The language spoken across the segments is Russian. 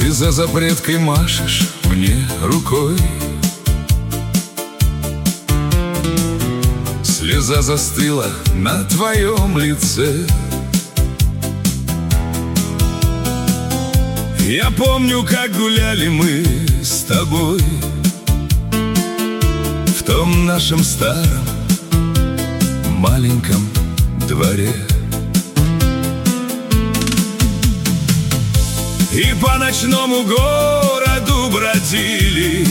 Ты за запреткой машешь мне рукой. Слеза застыла на твоем лице. Я помню, как гуляли мы с тобой в том нашем старом маленьком дворе. И по ночному городу бродили.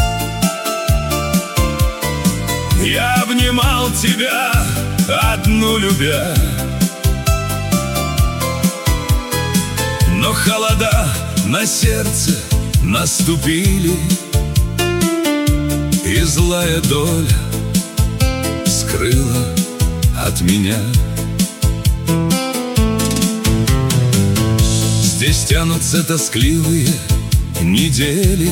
Я обнимал тебя, одну любя. Но холода на сердце наступили, и злая доля скрыла от меня. Здесь тянутся тоскливые недели,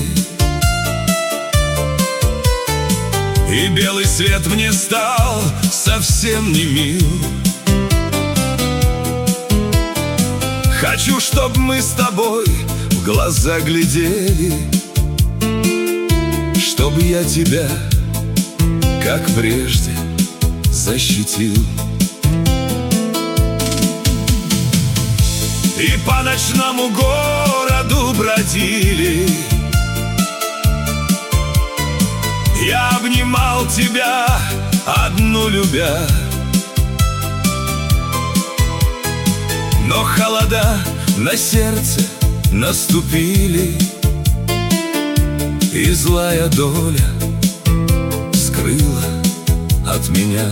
и белый свет мне стал совсем не мил. Хочу, чтоб мы с тобой в глаза глядели, чтоб я тебя, как прежде, защитил. И по ночному городу бродили. Я обнимал тебя, одну любя. Но холода на сердце наступили, и злая доля скрыла от меня.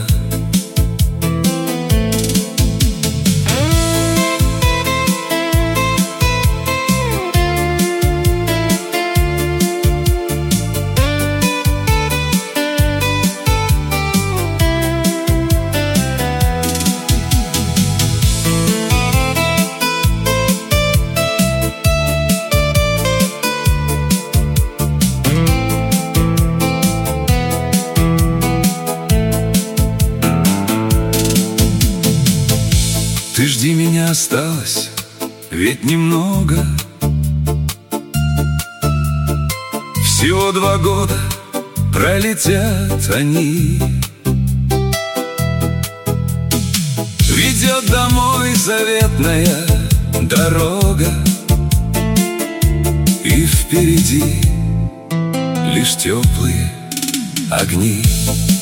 Ты жди меня, осталось ведь немного. Всего 2 года пролетят они. Ведет домой заветная дорога, и впереди лишь теплые огни.